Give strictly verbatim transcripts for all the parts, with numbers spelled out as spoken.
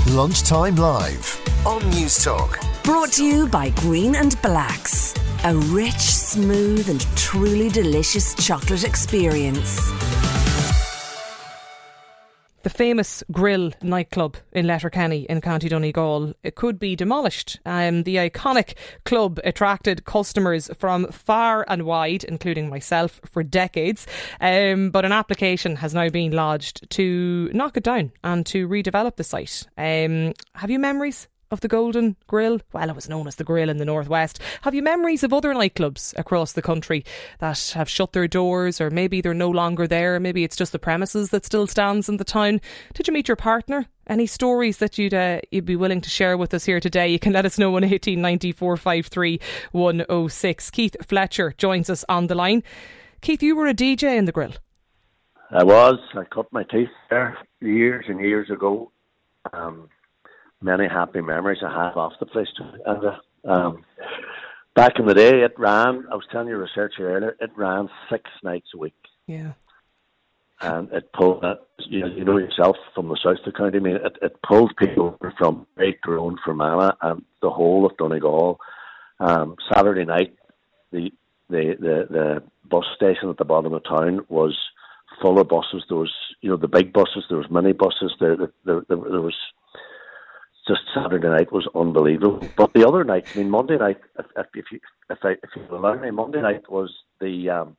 Lunchtime Live on News Talk. Brought to you by Green and Blacks. A rich, smooth and truly delicious chocolate experience. The famous Grill nightclub in Letterkenny in County Donegal, it could be demolished. Um, the iconic club attracted customers from far and wide, including myself, for decades. Um, but an application has now been lodged to knock it down and to redevelop the site. Um, have you memories of the Golden Grill? Well, it was known as the Grill in the Northwest. Have you memories of other nightclubs across the country that have shut their doors, or maybe they're no longer there? Maybe it's just the premises that still stands in the town. Did you meet your partner? Any stories that you'd uh, you'd be willing to share with us here today? You can let us know on eighteen ninety, four five three, one oh six. Keith Fletcher joins us on the line. Keith, you were a D J in the Grill. I was. I cut my teeth there years and years ago. Um Many happy memories I have off the place. And uh, um, back in the day, it ran, I was telling your researcher earlier, it ran six nights a week. Yeah. And it pulled, uh, you know, you know yourself from the south of the county, I mean, it, it pulled people from Great Tyrone, Fermanagh, and the whole of Donegal. Um, Saturday night, the, the, the, the bus station at the bottom of town was full of buses. There was, you know, the big buses, there was mini buses, there, there, there, there was... Just Saturday night was unbelievable. But the other night, I mean, Monday night, if, if you if I if you allow me, Monday night was the um,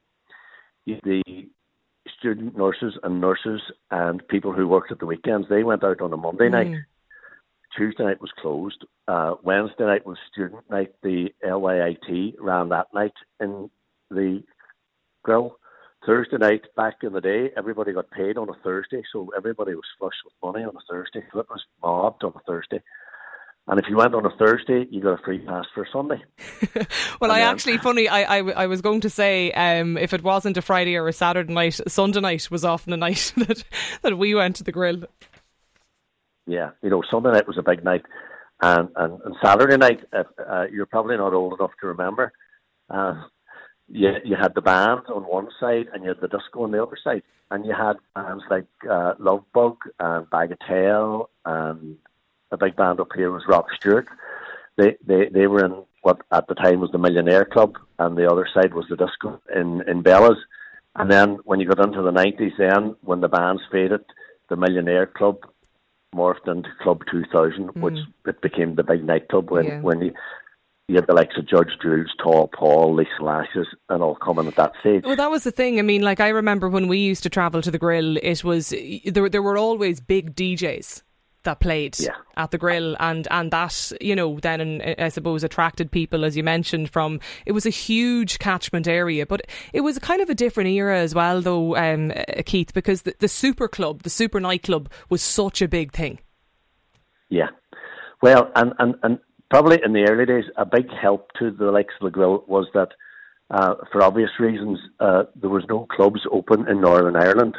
the student nurses and nurses and people who worked at the weekends. They went out on a Monday mm. night. Tuesday night was closed. Uh, Wednesday night was student night. The L Y I T ran that night in the Grill. Thursday night, back in the day, everybody got paid on a Thursday, so everybody was flush with money on a Thursday. So it was mobbed on a Thursday. And if you went on a Thursday, you got a free pass for a Sunday. well, and I then, actually, funny, I, I, I was going to say, um, if it wasn't a Friday or a Saturday night, Sunday night was often a night that, that we went to the Grill. Yeah, you know, Sunday night was a big night. And, and, and Saturday night, uh, uh, you're probably not old enough to remember, uh, You, you had the band on one side and you had the disco on the other side. And you had bands like uh, Love Bug and Bagatelle, and a big band up here was Rock Stewart. They, they they were in what at the time was the Millionaire Club, and the other side was the disco in, in Bella's. And then when you got into the nineties then, when the bands faded, the Millionaire Club morphed into Club two thousand, mm. which it became the big nightclub when, yeah. when you... You had the likes of Judge Jules, Tall Paul, Lisa Lashes, and all coming at that stage. Well, that was the thing. I mean, like, I remember when we used to travel to the Grill, it was there. There were always big D Js that played yeah. at the Grill, and and that, you know, then I suppose attracted people, as you mentioned. From it was a huge catchment area, but it was kind of a different era as well, though, um, Keith, because the, the super club, the super nightclub, was such a big thing. Yeah, well, and and and. Probably in the early days, a big help to the likes of the Grill was that, uh, for obvious reasons, uh, there was no clubs open in Northern Ireland,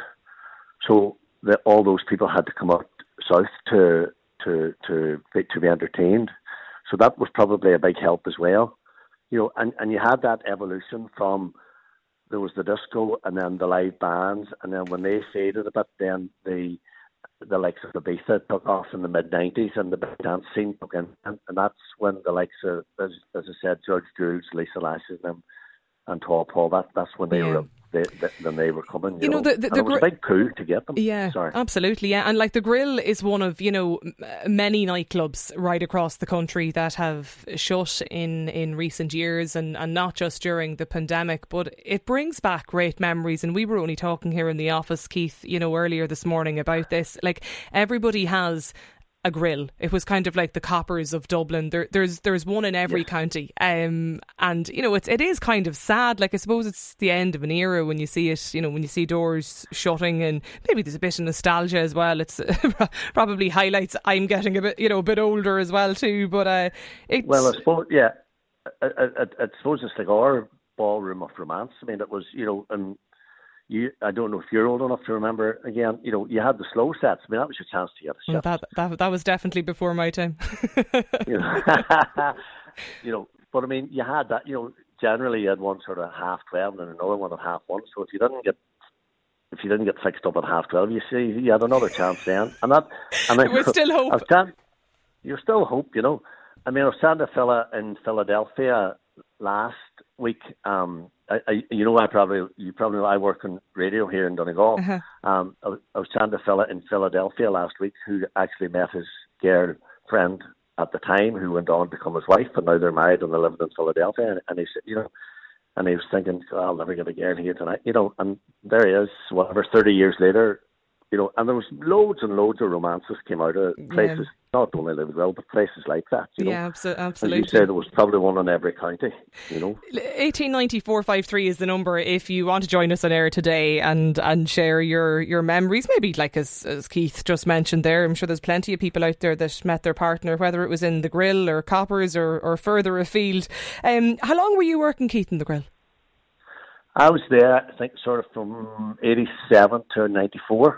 so the, all those people had to come out south to to to to be entertained. So that was probably a big help as well, you know. And, and you had that evolution from there was the disco and then the live bands, and then when they faded a bit, then the the likes of Ibiza took off in the mid nineties, and the big dance scene took in, and, and that's when the likes of, as, as I said, Judge Jules, Lisa Lashes, and, and Tall Paul. That that's when they yeah. were they, they, when they were coming. You, you know, know. the, the, and the it was gr- a big coup to get them. Yeah, Sorry. absolutely. Yeah, and like the Grill is one of, you know, many nightclubs right across the country that have shut in in recent years, and, and not just during the pandemic, but it brings back great memories. And we were only talking here in the office, Keith, you know, earlier this morning about this. Like, everybody has a Grill. It was kind of like the Coppers of Dublin. There, there's there's one in every yes. county, um, and you know it's it is kind of sad. Like, I suppose it's the end of an era when you see it. You know, when you see doors shutting, and maybe there's a bit of nostalgia as well. It's probably highlights I'm getting a bit, you know, a bit older as well too. But uh, it's well, I suppose yeah, I, I, I, I suppose it's like our ballroom of romance. I mean, it was, you know, and. You, I don't know if you're old enough to remember, again, you know, you had the slow sets. I mean, that was your chance to get a well, shift. That, that, that was definitely before my time. you, know, you know, but I mean, you had that, you know, generally you had one sort of half twelve and another one at half one. So if you didn't get if you didn't get fixed up at half twelve, you see, you had another chance then. And that, and there was still hope. I was, you still hope, you know. I mean, I was chatting to a fella in Philadelphia last week. Um, I, I, you know, I probably, you probably know I work in radio here in Donegal. Uh-huh. Um, I, was- I was chatting to a fella in Philadelphia last week who actually met his girlfriend at the time, who went on to become his wife, and now they're married and they're living in Philadelphia. And, and he said, you know, and he was thinking, oh, I'll never get a girl here tonight, you know. And there he is, whatever, thirty years later. You know, and there was loads and loads of romances came out of places, Yeah. not only Liverpool, but places like that. You know, Yeah, abso- as absolutely. you said, there was probably one in every county. You know, eighteen ninety four five three is the number if you want to join us on air today and and share your your memories. Maybe like as as Keith just mentioned there, I'm sure there's plenty of people out there that met their partner, whether it was in the Grill or Coppers or, or further afield. Um, how long were you working, Keith, in the Grill? I was there, I think, sort of from eighty-seven to ninety-four.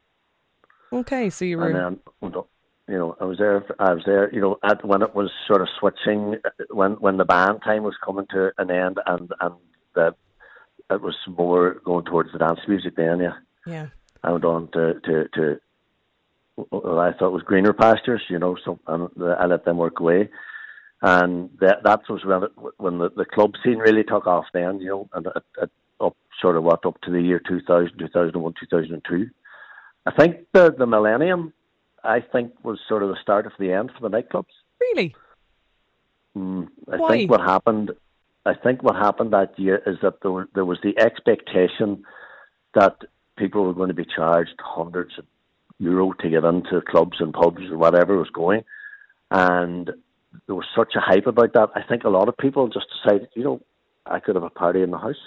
Okay, so you were. And then, you know, I was there. I was there. You know, at when it was sort of switching, when when the band time was coming to an end, and and the it was more going towards the dance music. Then, yeah, yeah. I went on to to, to what I thought was greener pastures. You know, so and I let them work away, and that that was when it, when the, the club scene really took off. Then, you know, and it, it up sort of what up to the year two thousand, two thousand one, two thousand two. I think the, the millennium, I think, was sort of the start of the end for the nightclubs. Really? Mm, I Why? think what happened, I think what happened that year is that there, were, there was the expectation that people were going to be charged hundreds of euro to get into clubs and pubs and whatever was going, and there was such a hype about that. I think a lot of people just decided, you know, I could have a party in the house.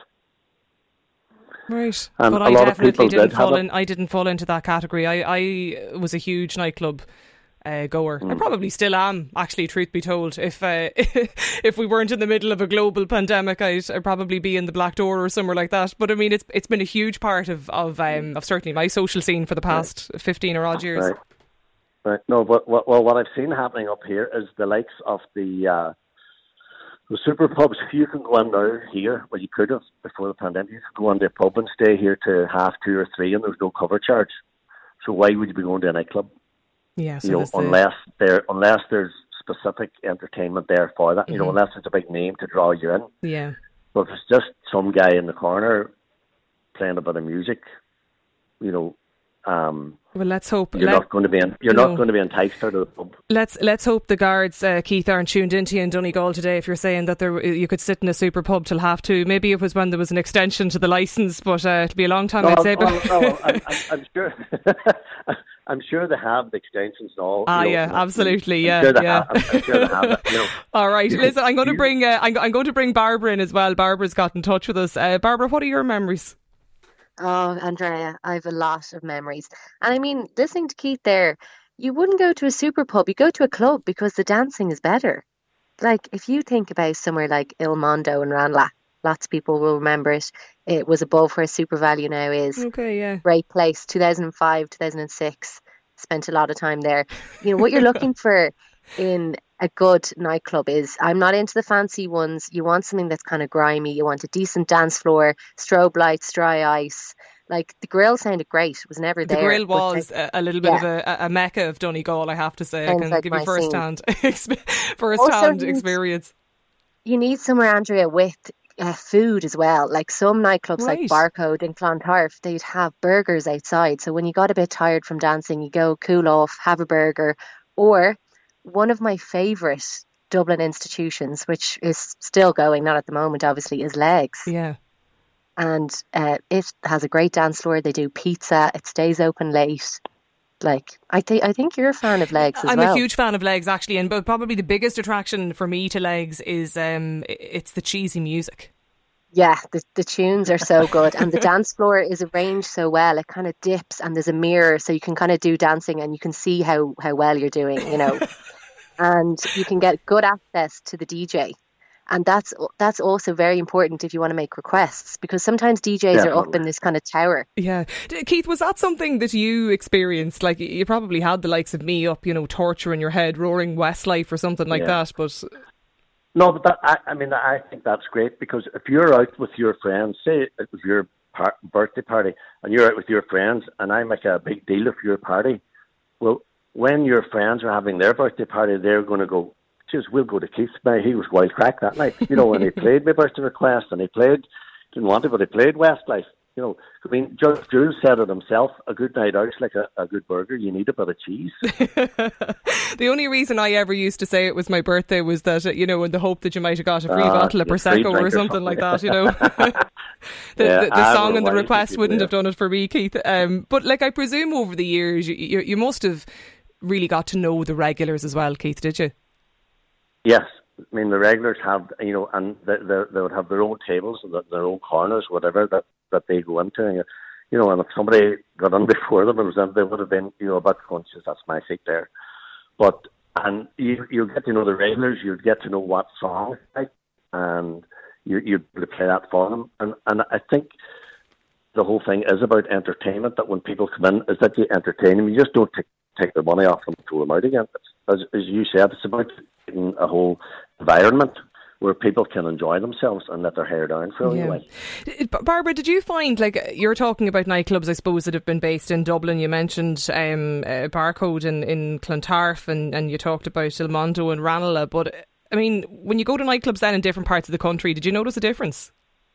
Right, And but a I lot of definitely people didn't did fall have in. I didn't fall into that category. I, I was a huge nightclub uh, goer. Mm. I probably still am. Actually, truth be told, if uh, if we weren't in the middle of a global pandemic, I'd, I'd probably be in the Black Door or somewhere like that. But I mean, it's it's been a huge part of of um, of certainly my social scene for the past right. fifteen or odd years. Right. Right. No, but what, well, what I've seen happening up here is the likes of the. Uh, The super pubs, you can go in now here, well, you could have before the pandemic, you could go into a pub and stay here to half two or three and there's no cover charge. So why would you be going to a nightclub? Yeah, so you know, the... unless there, unless there's specific entertainment there for that, mm-hmm. you know, unless it's a big name to draw you in. Yeah. But if it's just some guy in the corner playing a bit of music, you know, um, well, let's hope you're let, not going to be in, you're no. not going to be enticed out of the pub. Let's let's hope the guards, uh, Keith, aren't tuned into you in Donegal today. If you're saying that there you could sit in a super pub till half two, maybe it was when there was an extension to the licence, but uh, it'll be a long time. No, I'd say. No, but no, I'm, I'm, I'm sure. I'm sure they have the extensions and all. Ah, you know, yeah, absolutely, I'm yeah, sure they yeah. have, I'm sure they have it, you know. All right, listen, I'm going to bring uh, I'm, I'm going to bring Barbara in as well. Barbara's got in touch with us. Uh, Barbara, what are your memories? Oh, Andrea, I have a lot of memories. And I mean, listening to Keith there, you wouldn't go to a super pub, you go to a club because the dancing is better. Like, if you think about somewhere like Il Mondo in Ranelagh, lots of people will remember it. It was above where Super Value now is. Okay, yeah. Great place, two thousand five, two thousand six. Spent a lot of time there. You know, what you're looking for in a good nightclub is, I'm not into the fancy ones. You want something that's kind of grimy. You want a decent dance floor, strobe lights, dry ice. Like, the Grill sounded great. It was never the there. The Grill was like, a, a little bit yeah. of a, a mecca of Donegal, I have to say. Sounds I can like give you first hand, first also hand needs, experience. You need somewhere, Andrea, with uh, food as well. Like some nightclubs right. like Barcode in Clontarf, they'd have burgers outside. So when you got a bit tired from dancing, you go cool off, have a burger. Or one of my favourite Dublin institutions, which is still going, not at the moment, obviously, is Legs. Yeah. And uh, it has a great dance floor. They do pizza. It stays open late. Like, I think I think you're a fan of Legs as I'm well. I'm a huge fan of Legs, actually, and but probably the biggest attraction for me to Legs is um, it's the cheesy music. Yeah, the the tunes are so good, and the dance floor is arranged so well. It kind of dips, and there's a mirror, so you can kind of do dancing, and you can see how how well you're doing, you know. And you can get good access to the D J. And that's that's also very important if you want to make requests, because sometimes D Js Definitely. are up in this kind of tower. Yeah. Keith, was that something that you experienced? Like, you probably had the likes of me up, you know, torture in your head, roaring Westlife or something like yeah. that. But No, but that, I, I mean, I think that's great, because if you're out with your friends, say it was your par- birthday party, and you're out with your friends, and I make a big deal of your party, well, when your friends are having their birthday party, they're going to go, geez, we'll go to Keith's. He was wild crack that night. You know, when he played my birthday request and he played, didn't want it, but he played Westlife. You know, I mean, Judge Drew said it himself, a good night out's like a, a good burger, you need a bit of cheese. The only reason I ever used to say it was my birthday was that, you know, in the hope that you might have got a free uh, bottle of Prosecco or something, or something like that, you know. the yeah, the, the song and the request wouldn't have done it for me, Keith. Um, but, like, I presume over the years, you, you, you must have really got to know the regulars as well, Keith, did you? Yes. I mean, the regulars have, you know, and they, they, they would have their own tables, their own corners, whatever, that, that they go into. And, you know, and if somebody got on before them, they would have been, you know, about conscious, that's my seat there. But, and you you get to know the regulars, you'd get to know what song it's like, and you, you'd play that for them. And, and I think the whole thing is about entertainment, that when people come in, is that you entertain them. You just don't take, take their money off them and throw them out again. It's, as, as you said, it's about creating a whole environment where people can enjoy themselves and let their hair down for a yeah. while. Barbara, did you find, like, you're talking about nightclubs, I suppose, that have been based in Dublin. You mentioned um, uh, Barcode in, in Clontarf, and, and you talked about Ilmondo and Ranelagh. But, I mean, when you go to nightclubs then in different parts of the country, did you notice a difference?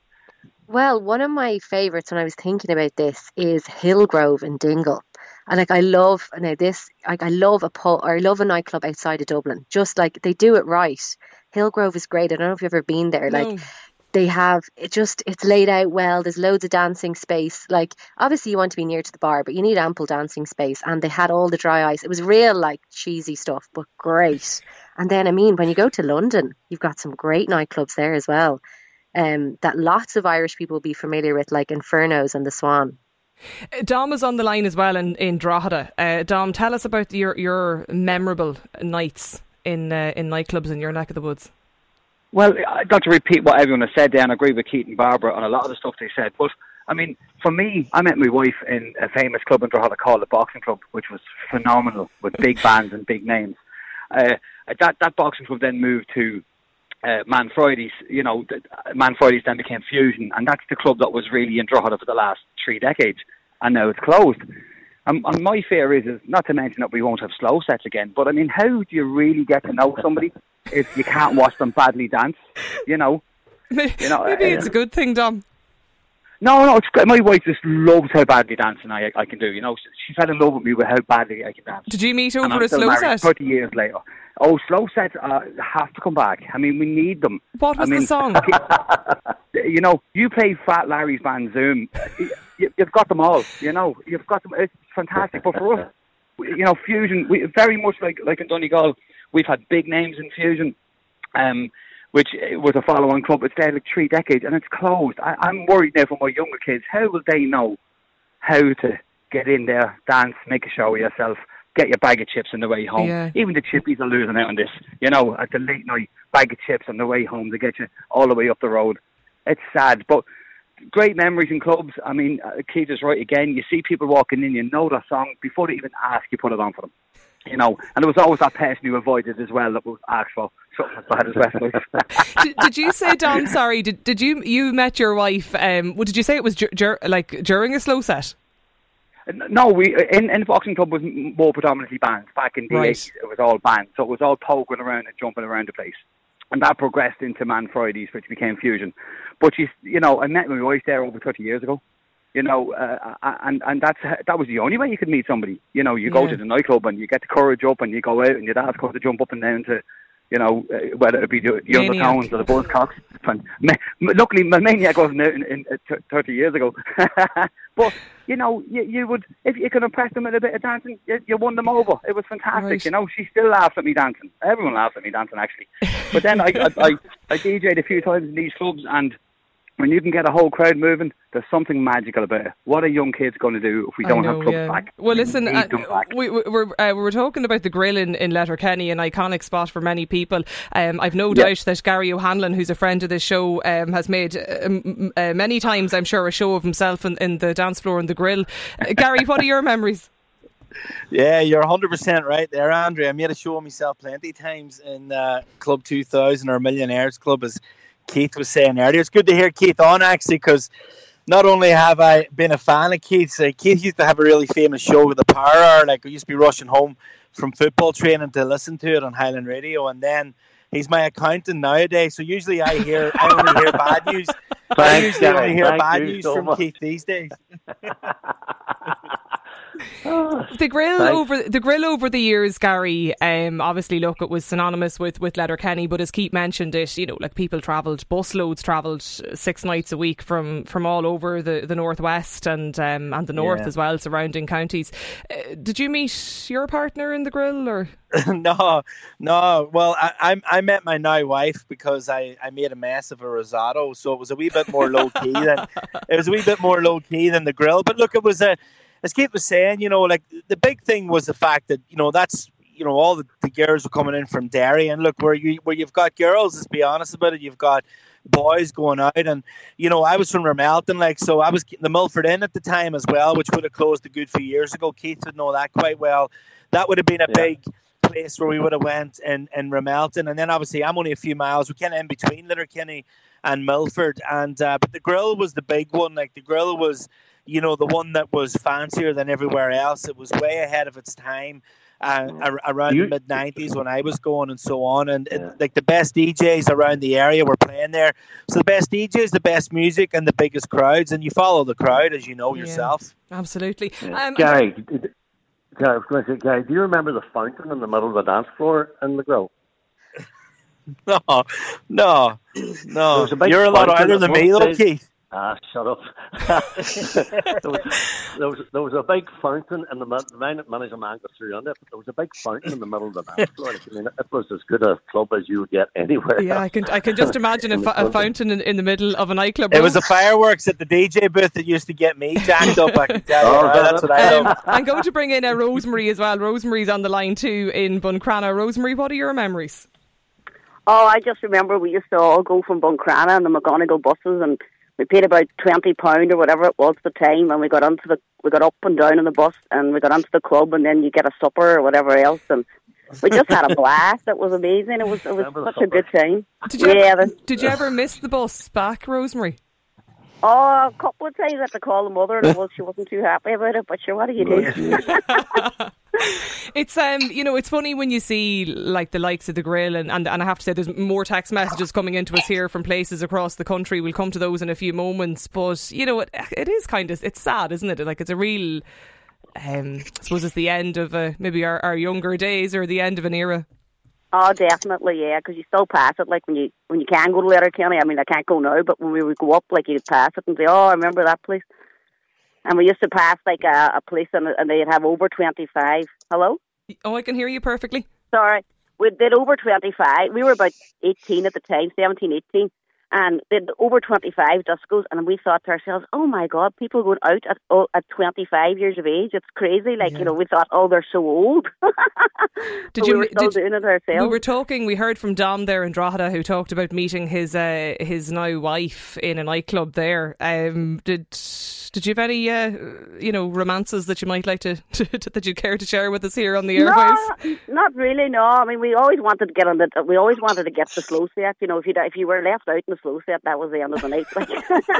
Well, one of my favourites when I was thinking about this is Hillgrove in Dingle. And like I love now this, like I love a pub or I love a nightclub outside of Dublin. Just like they do it right. Hillgrove is great. I don't know if you've ever been there. No. Like they have it just it's laid out well. There's loads of dancing space. Like obviously you want to be near to the bar, but you need ample dancing space. And they had all the dry ice. It was real like cheesy stuff, but great. And then I mean, when you go to London, you've got some great nightclubs there as well. Um, that lots of Irish people will be familiar with, like Inferno's and the Swan. Dom is on the line as well in, in Drogheda. Uh, Dom, tell us about your your memorable nights in uh, in nightclubs in your neck of the woods. Well, I got to repeat what everyone has said there, and I agree with Keith and Barbara on a lot of the stuff they said. But, I mean, for me, I met my wife in a famous club in Drogheda called the Boxing Club, which was phenomenal, with big bands and big names. Uh, that, that Boxing Club then moved to Uh, Man Fridays, you know, Man Fridays then became Fusion, and that's the club that was really in Drogheda for the last three decades, and now it's closed. Um, and my fear is, is, not to mention that we won't have slow sets again, but I mean, how do you really get to know somebody if you can't watch them badly dance, you know? you know Maybe uh, it's a good thing, Dom. No, no, it's good. My wife just loves how badly dancing I, I can do, you know. She fell in love with me with how badly I can dance. Did you meet over and I'm a still slow married set? thirty years later. Oh, slow sets uh, have to come back. I mean, we need them. What was I mean, the song? You know, you play Fat Larry's band Zoom. You, you've got them all. You know, you've got them. It's fantastic. But for us, you know, Fusion, we very much like like in Donegal, we've had big names in Fusion, um, which was a follow-on club. It's there like three decades, and it's closed. I, I'm worried now for my younger kids. How will they know how to get in there, dance, make a show of yourself? Get your bag of chips on the way home. Yeah. Even the chippies are losing out on this. You know, at the late night, bag of chips on the way home to get you all the way up the road. It's sad, but great memories in clubs. I mean, uh, Keith is right again. You see people walking in, you know their song. Before they even ask, you put it on for them. You know, and there was always that person you avoided as well that was asked for something as bad as Westlife. did, did you say, Dom, sorry, did did you you met your wife, um, well, did you say it was dur- dur- like during a slow set? No, we in, in the Boxing Club was more predominantly bands. Back in the right. eighties, it was all bands. So it was all poking around and jumping around the place. And that progressed into Man Fridays, which became Fusion. But, she's, you know, I met my wife there over thirty years ago. You know, uh, and, and that's that was the only way you could meet somebody. You know, you go yeah. to the nightclub and you get the courage up and you go out and you'd ask her to jump up and down to, you know, uh, whether it be the, the Undertones or the Buzzcocks. Luckily, my Maniac wasn't out in, in, in thirty years ago. But, you know, you, you would, if you could impress them with a bit of dancing, you, you won them over. It was fantastic, right. You know. She still laughs at me dancing. Everyone laughs at me dancing, actually. But then I, I, I, I D J'd a few times in these clubs, and when you can get a whole crowd moving, there's something magical about it. What are young kids going to do if we don't know, have clubs yeah. back? Well, listen, uh, we, we, we're, uh, we were talking about the Grill in, in Letterkenny, an iconic spot for many people. Um, I've no doubt yep. that Gary O'Hanlon, who's a friend of this show, um, has made uh, uh, many times, I'm sure, a show of himself in, in the dance floor in the Grill. Uh, Gary, what are your memories? Yeah, you're one hundred percent right there, Andrea. I made a show of myself plenty of times in uh, Club two thousand or Millionaires Club, as Keith was saying earlier. It's good to hear Keith on, actually, because not only have I been a fan of Keith's, uh, Keith used to have a really famous show with the Power Hour. Like, we used to be rushing home from football training to listen to it on Highland Radio, and then he's my accountant nowadays. So usually I hear I only hear bad news. Thanks, I usually Gary. only hear Thank bad you news so from much. Keith these days. The grill Thanks. over the grill over the years, Gary. Um, obviously, look, it was synonymous with with Letterkenny, but as Keith mentioned it, you know, like people travelled, busloads travelled six nights a week from, from all over the, the northwest and um, and the north Yeah. as well, surrounding counties. Uh, did you meet your partner in the grill, or? no, no. Well, I, I I met my now wife because I, I made a mess of a risotto, so it was a wee bit more low key than it was a wee bit more low key than the grill. But look, it was a, as Keith was saying, you know, like the big thing was the fact that, you know, that's, you know, all the, the girls were coming in from Derry, and look, where you where you've got girls, let's be honest about it, you've got boys going out, and you know, I was from Ramelton, like, so I was the Milford Inn at the time as well, which would have closed a good few years ago. Keith would know that quite well. That would have been a Yeah. big place where we would have went in, in Ramelton, and then obviously I'm only a few miles, we're kind of in between Letterkenny and Milford, and uh, but the grill was the big one. Like the grill was, you know, the one that was fancier than everywhere else. It was way ahead of its time. Uh, ar- around You- the mid nineties when I was going and so on, and Yeah. it, like the best D Js around the area were playing there. So the best D Js, the best music, and the biggest crowds, and you follow the crowd, as you know Yeah. yourself. Absolutely. Yeah. Um, Gary, d- d- Gary, I was going to say, Gary, do you remember the fountain in the middle of the dance floor in the grill? No, no, There no. was a big You're a lot fountain older than at me, one though, stage. Keith. Ah, shut up. there, was, there, was, there was a big fountain in the middle. Mine managed a man got through on it, but there was a big fountain in the middle of the dance floor. I mean, it was as good a club as you would get anywhere. yeah, I can I can just imagine a, fa- a fountain in, in the middle of a nightclub. It was the fireworks at the D J booth that used to get me jacked up. I can tell you. Oh, Now, that's what I Um, love. I'm going to bring in a Rosemary as well. Rosemary's on the line too in Buncrana. Rosemary, what are your memories? Oh, I just remember we used to all go from Buncrana and the McGonigal buses, and we paid about twenty pound or whatever it was at the time, and we got onto the we got up and down on the bus, and we got onto the club, and then you get a supper or whatever else, and we just had a blast. It was amazing. It was it was Remember the such a good time. Did you, yeah, ever, the, did you ever miss the bus back, Rosemary? oh, a couple of times I had to call the mother, and well, she wasn't too happy about it. But sure, what do you do? It's um, you know, it's funny when you see like the likes of the grill, and, and, and I have to say, there's more text messages coming into us here from places across the country. We'll come to those in a few moments, but you know, it, it is kind of it's sad, isn't it? Like it's a real, um, I suppose it's the end of a, maybe our, our younger days or the end of an era. Oh, definitely, yeah, because you still pass it. Like when you when you can go to Letterkenny. I mean, I can't go now, but when we would go up, like you'd pass it and say, "Oh, I remember that place." And we used to pass like a, a place, and, and they'd have over twenty-five. Hello? Oh, I can hear you perfectly. Sorry. We did over twenty-five. We were about eighteen at the time, seventeen, eighteen. And did over twenty-five discos. And we thought to ourselves, oh my God, people going out at oh, at twenty-five years of age. It's crazy. Like, Yeah. you know, we thought, oh, they're so old. Did So you- we were still did- doing it ourselves. We were talking, we heard from Dom there in Drogheda, who talked about meeting his uh, his now wife in a nightclub there. Um, did did you have any uh, you know romances that you might like to, to that you'd care to share with us here on the airwaves? No, not really. No, I mean we always wanted to get on the. We always wanted to get the slow set. You know, if you if you were left out in the slow set, that was the end of the night. Like.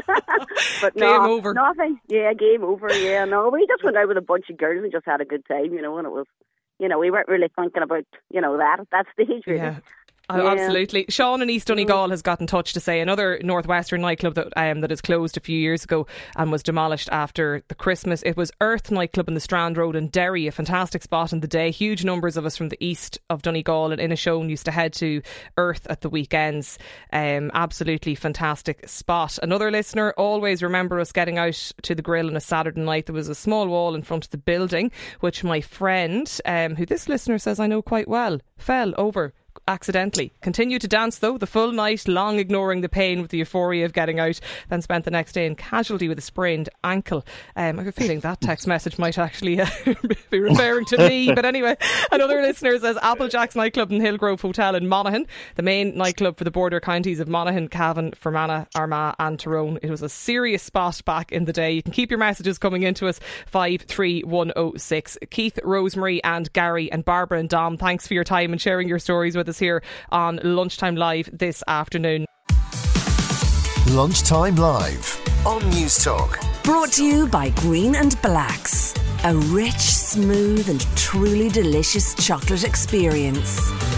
But no, Game over. Nothing. Yeah, game over. Yeah, no, we just went out with a bunch of girls and just had a good time. You know, and it was, you know, we weren't really thinking about you know that at that stage. Really. Yeah. Oh, Yeah. absolutely. Sean in East Donegal has got in touch to say another northwestern nightclub that um, that has closed a few years ago and was demolished after the Christmas. It was Earth nightclub in the Strand Road in Derry, a fantastic spot in the day. Huge numbers of us from the east of Donegal and Inishowen used to head to Earth at the weekends. Um, absolutely fantastic spot. Another listener, always remember us getting out to the grill on a Saturday night. There was a small wall in front of the building, which my friend, um, who this listener says I know quite well, fell over accidentally. Continued to dance though the full night, long ignoring the pain with the euphoria of getting out, then spent the next day in casualty with a sprained ankle. um, I have a feeling that text message might actually uh, be referring to me, but anyway, another listener says Applejack's nightclub in Hillgrove Hotel in Monaghan, the main nightclub for the border counties of Monaghan, Cavan, Fermanagh, Armagh and Tyrone. It was a serious spot back in the day. You can keep your messages coming into us, five three one oh six. Keith, Rosemary and Gary and Barbara and Dom, thanks for your time and sharing your stories with us here on Lunchtime Live this afternoon. Lunchtime Live on News Talk. Brought to you by Green and Blacks. A rich, smooth and truly delicious chocolate experience.